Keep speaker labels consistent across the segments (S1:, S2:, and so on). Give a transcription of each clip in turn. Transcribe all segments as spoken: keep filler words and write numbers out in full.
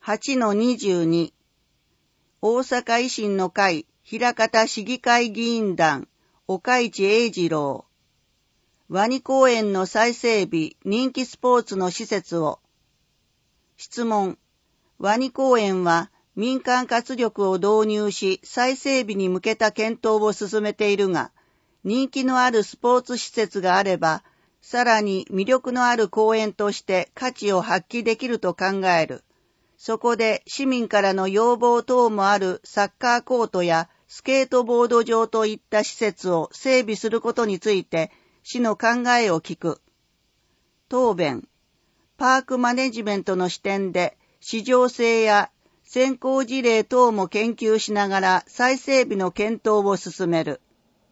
S1: はちのにじゅうに 大阪維新の会枚方市議会議員団岡市英二郎ワニ公園の再整備人気スポーツの施設を質問ワニ公園は民間活力を導入し再整備に向けた検討を進めているが人気のあるスポーツ施設があればさらに魅力のある公園として価値を発揮できると考える。そこで市民からの要望等もあるサッカーコートやスケートボード場といった施設を整備することについて市の考えを聞く。答弁。パークマネジメントの視点で市場性や先行事例等も研究しながら再整備の検討を進める。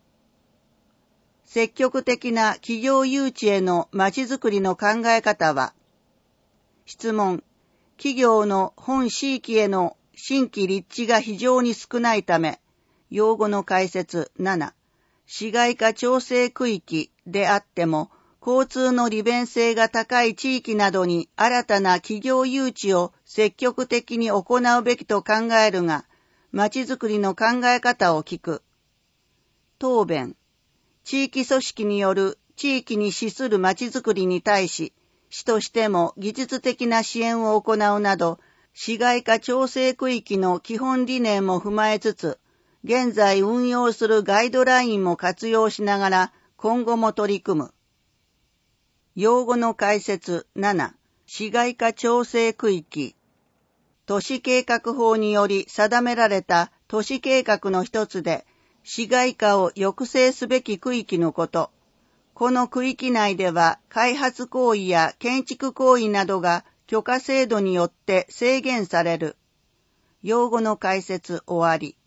S1: 積極的な企業誘致へのまちづくりの考え方は質問。企業の本地域への新規立地が非常に少ないため、用語の解説なな、市街化調整区域であっても、交通の利便性が高い地域などに新たな企業誘致を積極的に行うべきと考えるが、まちづくりの考え方を聞く。答弁。地域組織による地域に資するまちづくりに対し、市としても技術的な支援を行うなど、市街化調整区域の基本理念も踏まえつつ、現在運用するガイドラインも活用しながら今後も取り組む。用語の解説なな、市街化調整区域。都市計画法により定められた都市計画の一つで、市街化を抑制すべき区域のこと。この区域内では開発行為や建築行為などが許可制度によって制限される。用語の解説終わり。